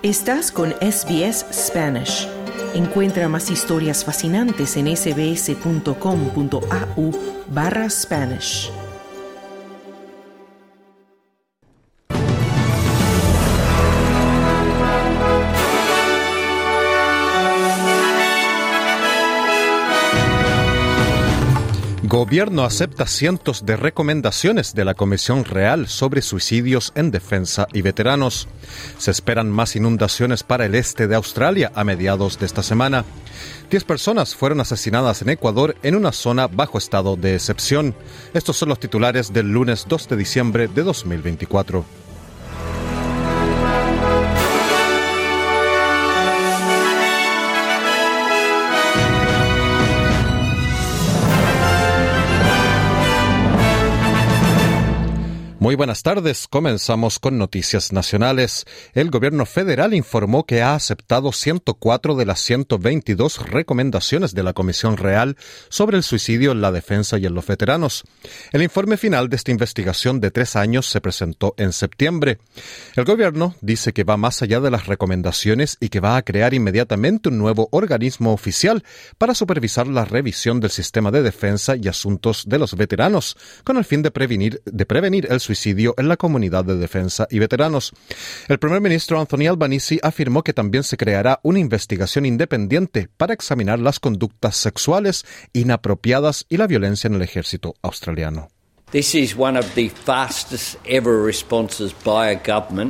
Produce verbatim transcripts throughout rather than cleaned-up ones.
Estás con S B S Spanish. Encuentra más historias fascinantes en sbs.com.au barra Spanish. Gobierno acepta cientos de recomendaciones de la Comisión Real sobre suicidios en defensa y veteranos. Se esperan más inundaciones para el este de Australia a mediados de esta semana. Diez personas fueron asesinadas en Ecuador en una zona bajo estado de excepción. Estos son los titulares del lunes dos de diciembre de dos mil veinticuatro. Muy buenas tardes. Comenzamos con noticias nacionales. El gobierno federal informó que ha aceptado ciento cuatro de las ciento veintidós recomendaciones de la Comisión Real sobre el suicidio en la defensa y en los veteranos. El informe final de esta investigación de tres años se presentó en septiembre. El gobierno dice que va más allá de las recomendaciones y que va a crear inmediatamente un nuevo organismo oficial para supervisar la revisión del sistema de defensa y asuntos de los veteranos, con el fin de prevenir, de prevenir el suicidio en la comunidad de defensa y veteranos. El primer ministro Anthony Albanese afirmó que también se creará una investigación independiente para examinar las conductas sexuales inapropiadas y la violencia en el ejército australiano. This is one of the fastest ever responses by a government.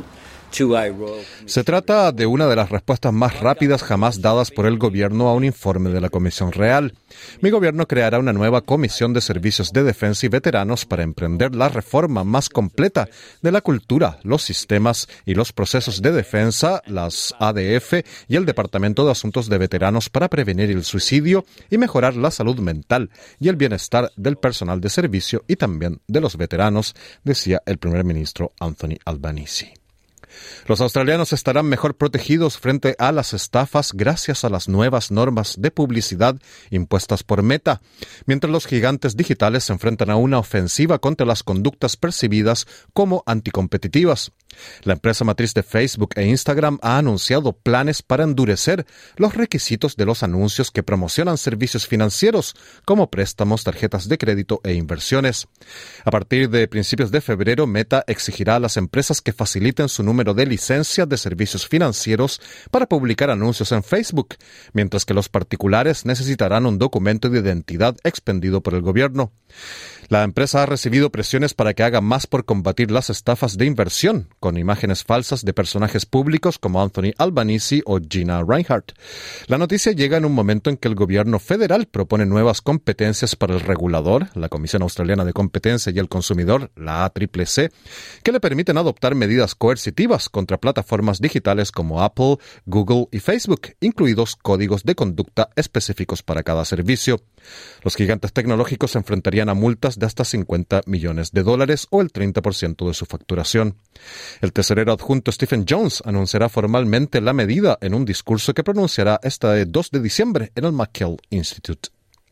Se trata de una de las respuestas más rápidas jamás dadas por el gobierno a un informe de la Comisión Real. Mi gobierno creará una nueva Comisión de Servicios de Defensa y Veteranos para emprender la reforma más completa de la cultura, los sistemas y los procesos de defensa, las A D F y el Departamento de Asuntos de Veteranos para prevenir el suicidio y mejorar la salud mental y el bienestar del personal de servicio y también de los veteranos, decía el primer ministro Anthony Albanese. Los australianos estarán mejor protegidos frente a las estafas gracias a las nuevas normas de publicidad impuestas por Meta, mientras los gigantes digitales se enfrentan a una ofensiva contra las conductas percibidas como anticompetitivas. La empresa matriz de Facebook e Instagram ha anunciado planes para endurecer los requisitos de los anuncios que promocionan servicios financieros como préstamos, tarjetas de crédito e inversiones. A partir de principios de febrero, Meta exigirá a las empresas que faciliten su número de licencia de servicios financieros para publicar anuncios en Facebook, mientras que los particulares necesitarán un documento de identidad expendido por el gobierno. La empresa ha recibido presiones para que haga más por combatir las estafas de inversión, con imágenes falsas de personajes públicos como Anthony Albanese o Gina Rinehart. La noticia llega en un momento en que el gobierno federal propone nuevas competencias para el regulador, la Comisión Australiana de Competencia y el Consumidor, la A C C C, que le permiten adoptar medidas coercitivas contra plataformas digitales como Apple, Google y Facebook, incluidos códigos de conducta específicos para cada servicio. Los gigantes tecnológicos se enfrentarían a multas de hasta cincuenta millones de dólares o el treinta por ciento de su facturación. El tesorero adjunto Stephen Jones anunciará formalmente la medida en un discurso que pronunciará este dos de diciembre en el McGill Institute.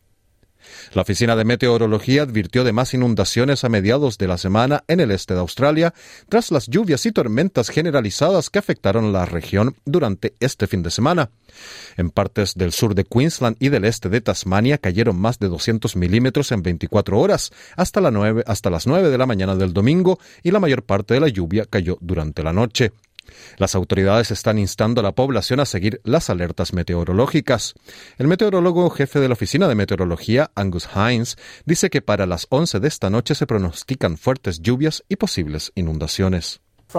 La Oficina de Meteorología advirtió de más inundaciones a mediados de la semana en el este de Australia tras las lluvias y tormentas generalizadas que afectaron la región durante este fin de semana. En partes del sur de Queensland y del este de Tasmania cayeron más de doscientos milímetros en veinticuatro horas hasta, la nueve, hasta las nueve de la mañana del domingo, y la mayor parte de la lluvia cayó durante la noche. Las autoridades están instando a la población a seguir las alertas meteorológicas. El meteorólogo jefe de la Oficina de Meteorología, Angus Hines, dice que para las once de esta noche se pronostican fuertes lluvias y posibles inundaciones.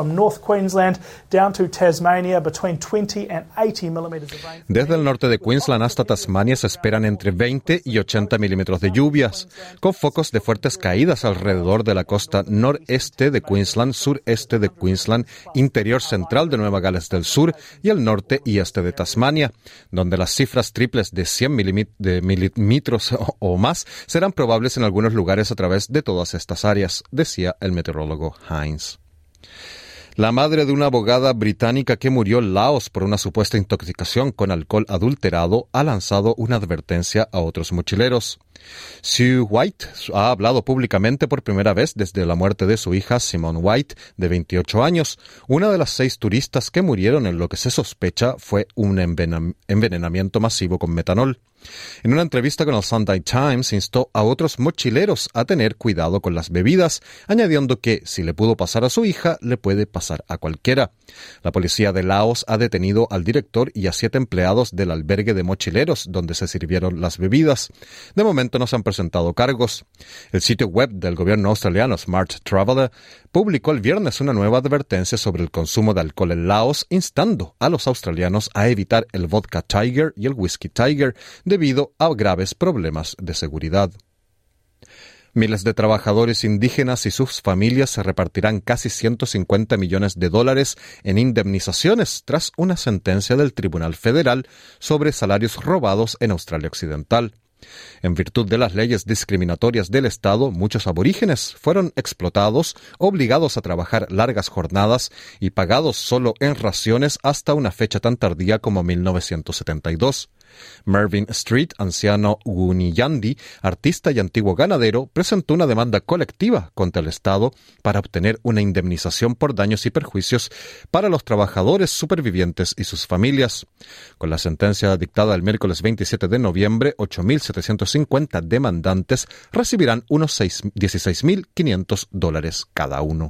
Desde el norte de Queensland hasta Tasmania se esperan entre veinte y ochenta milímetros de lluvias, con focos de fuertes caídas alrededor de la costa noreste de Queensland, sureste de Queensland, interior central de Nueva Gales del Sur y el norte y este de Tasmania, donde las cifras triples de cien milímetros o más serán probables en algunos lugares a través de todas estas áreas, decía el meteorólogo Hines. La madre de una abogada británica que murió en Laos por una supuesta intoxicación con alcohol adulterado ha lanzado una advertencia a otros mochileros. Sue White ha hablado públicamente por primera vez desde la muerte de su hija Simone White, de veintiocho años. Una de las seis turistas que murieron en lo que se sospecha fue un envenen- envenenamiento masivo con metanol. En una entrevista con el Sunday Times, instó a otros mochileros a tener cuidado con las bebidas, añadiendo que si le pudo pasar a su hija, le puede pasar a cualquiera. La policía de Laos ha detenido al director y a siete empleados del albergue de mochileros donde se sirvieron las bebidas. De momento no se han presentado cargos. El sitio web del gobierno australiano Smart Traveller publicó el viernes una nueva advertencia sobre el consumo de alcohol en Laos, instando a los australianos a evitar el vodka Tiger y el whisky Tiger debido a graves problemas de seguridad. Miles de trabajadores indígenas y sus familias se repartirán casi ciento cincuenta millones de dólares en indemnizaciones tras una sentencia del Tribunal Federal sobre salarios robados en Australia Occidental. En virtud de las leyes discriminatorias del Estado, muchos aborígenes fueron explotados, obligados a trabajar largas jornadas y pagados solo en raciones hasta una fecha tan tardía como mil novecientos setenta y dos. Mervyn Street, anciano Wuniyandi, artista y antiguo ganadero, presentó una demanda colectiva contra el Estado para obtener una indemnización por daños y perjuicios para los trabajadores supervivientes y sus familias. Con la sentencia dictada el miércoles veintisiete de noviembre, ocho mil setecientos cincuenta demandantes recibirán unos dieciséis mil quinientos dólares cada uno.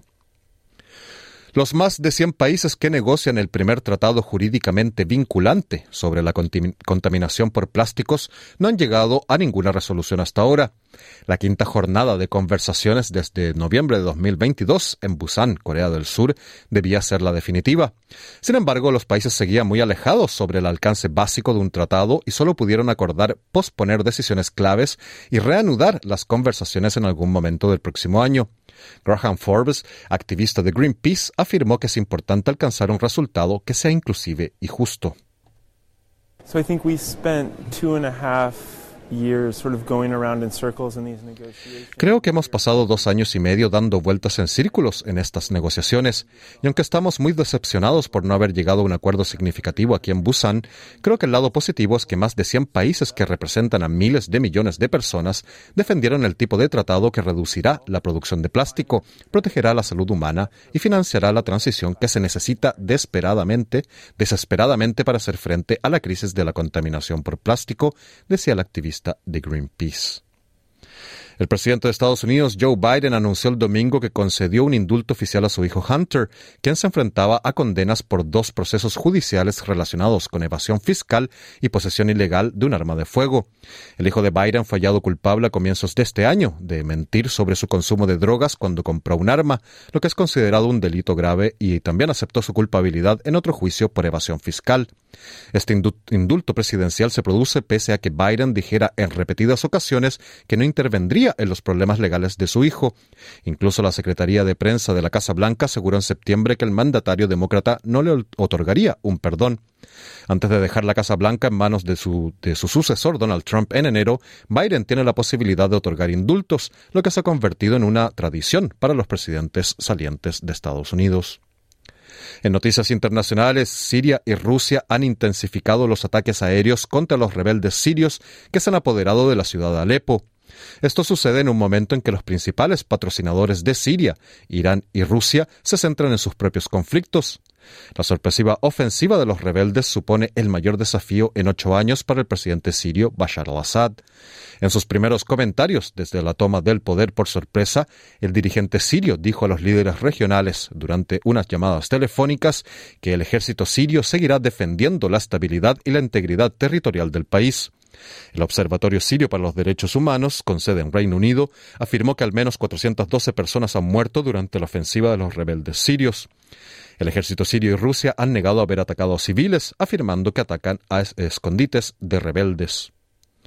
Los más de cien países que negocian el primer tratado jurídicamente vinculante sobre la contim- contaminación por plásticos no han llegado a ninguna resolución hasta ahora. La quinta jornada de conversaciones desde noviembre de dos mil veintidós en Busan, Corea del Sur, debía ser la definitiva. Sin embargo, los países seguían muy alejados sobre el alcance básico de un tratado y solo pudieron acordar posponer decisiones claves y reanudar las conversaciones en algún momento del próximo año. Graham Forbes, activista de Greenpeace, afirmó que es importante alcanzar un resultado que sea inclusive y justo. So I think we spent two and a half years sort of going around in circles in these negotiations. Creo que hemos pasado dos años y medio dando vueltas en círculos en estas negociaciones, y aunque estamos muy decepcionados por no haber llegado a un acuerdo significativo aquí en Busan, creo que el lado positivo es que más de cien países que representan a miles de millones de personas defendieron el tipo de tratado que reducirá la producción de plástico, protegerá la salud humana y financiará la transición que se necesita desesperadamente, desesperadamente para hacer frente a la crisis de la contaminación por plástico, decía el activista de Greenpeace. El presidente de Estados Unidos, Joe Biden, anunció el domingo que concedió un indulto oficial a su hijo Hunter, quien se enfrentaba a condenas por dos procesos judiciales relacionados con evasión fiscal y posesión ilegal de un arma de fuego. El hijo de Biden fue hallado culpable a comienzos de este año de mentir sobre su consumo de drogas cuando compró un arma, lo que es considerado un delito grave, y también aceptó su culpabilidad en otro juicio por evasión fiscal. Este indulto presidencial se produce pese a que Biden dijera en repetidas ocasiones que no intervendría en los problemas legales de su hijo. Incluso la Secretaría de Prensa de la Casa Blanca aseguró en septiembre que el mandatario demócrata no le otorgaría un perdón. Antes de dejar la Casa Blanca en manos de su, de su sucesor, Donald Trump, en enero, Biden tiene la posibilidad de otorgar indultos, lo que se ha convertido en una tradición para los presidentes salientes de Estados Unidos. En noticias internacionales, Siria y Rusia han intensificado los ataques aéreos contra los rebeldes sirios que se han apoderado de la ciudad de Alepo. Esto sucede en un momento en que los principales patrocinadores de Siria, Irán y Rusia, se centran en sus propios conflictos. La sorpresiva ofensiva de los rebeldes supone el mayor desafío en ocho años para el presidente sirio Bashar al-Assad. En sus primeros comentarios desde la toma del poder por sorpresa, el dirigente sirio dijo a los líderes regionales durante unas llamadas telefónicas que el ejército sirio seguirá defendiendo la estabilidad y la integridad territorial del país. El Observatorio Sirio para los Derechos Humanos, con sede en Reino Unido, afirmó que al menos cuatrocientas doce personas han muerto durante la ofensiva de los rebeldes sirios. El ejército sirio y Rusia han negado haber atacado a civiles, afirmando que atacan a escondites de rebeldes.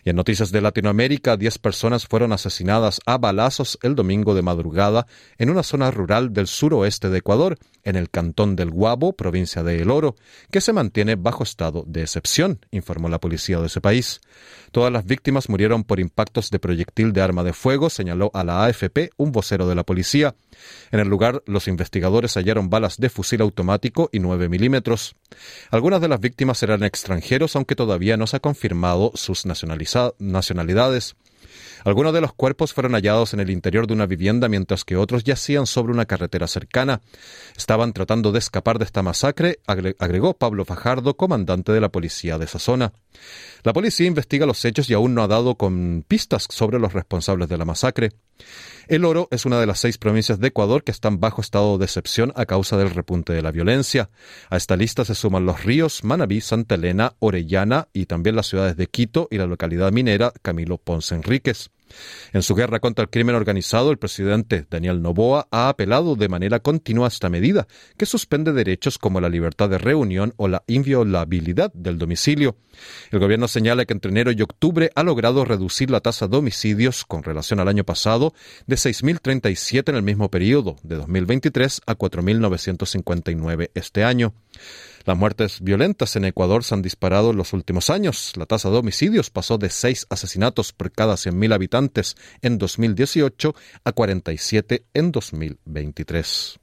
Y en noticias de Latinoamérica, diez personas fueron asesinadas a balazos el domingo de madrugada en una zona rural del suroeste de Ecuador, en el cantón del Guabo, provincia de El Oro, que se mantiene bajo estado de excepción, informó la policía de ese país. Todas las víctimas murieron por impactos de proyectil de arma de fuego, señaló a la A F P un vocero de la policía. En el lugar, los investigadores hallaron balas de fusil automático y nueve milímetros. Algunas de las víctimas eran extranjeros, aunque todavía no se ha confirmado sus nacionalidades. Algunos de los cuerpos fueron hallados en el interior de una vivienda, mientras que otros yacían sobre una carretera cercana. Estaban tratando de escapar de esta masacre, agregó Pablo Fajardo, comandante de la policía de esa zona. La policía investiga los hechos y aún no ha dado con pistas sobre los responsables de la masacre. El Oro es una de las seis provincias de Ecuador que están bajo estado de excepción a causa del repunte de la violencia. A esta lista se suman Los Ríos, Manabí, Santa Elena, Orellana y también las ciudades de Quito y la localidad minera Camilo Ponce Enríquez. En su guerra contra el crimen organizado, el presidente Daniel Noboa ha apelado de manera continua a esta medida, que suspende derechos como la libertad de reunión o la inviolabilidad del domicilio. El gobierno señala que entre enero y octubre ha logrado reducir la tasa de homicidios con relación al año pasado de seis mil treinta y siete en el mismo periodo de dos mil veintitrés a cuatro mil novecientos cincuenta y nueve este año. Las muertes violentas en Ecuador se han disparado en los últimos años. La tasa de homicidios pasó de seis asesinatos por cada cien mil habitantes en dos mil dieciocho a cuarenta y siete en dos mil veintitrés.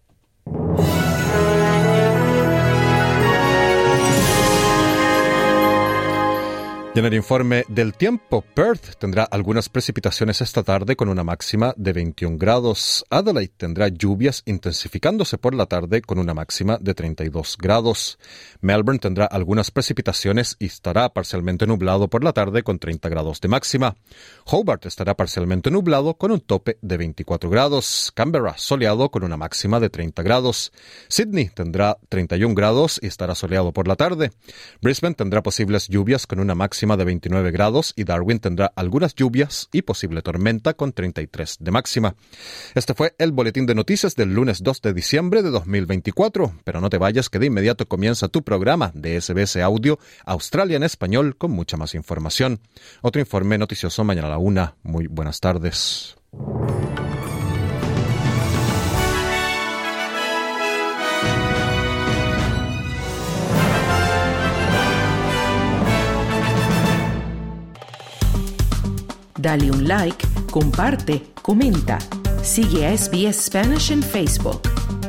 Y en el informe del tiempo, Perth tendrá algunas precipitaciones esta tarde con una máxima de veintiún grados. Adelaide tendrá lluvias intensificándose por la tarde con una máxima de treinta y dos grados. Melbourne tendrá algunas precipitaciones y estará parcialmente nublado por la tarde con treinta grados de máxima. Hobart estará parcialmente nublado con un tope de veinticuatro grados. Canberra soleado con una máxima de treinta grados. Sydney tendrá treinta y un grados y estará soleado por la tarde. Brisbane tendrá posibles lluvias con una máxima de veintinueve grados y Darwin tendrá algunas lluvias y posible tormenta con treinta y tres de máxima. Este fue el boletín de noticias del lunes dos de diciembre de dos mil veinticuatro, pero no te vayas que de inmediato comienza tu programa de S B S Audio Australia en Español con mucha más información. Otro informe noticioso mañana a la una. Muy buenas tardes. Dale un like, comparte, comenta. Sigue a S B S Spanish en Facebook.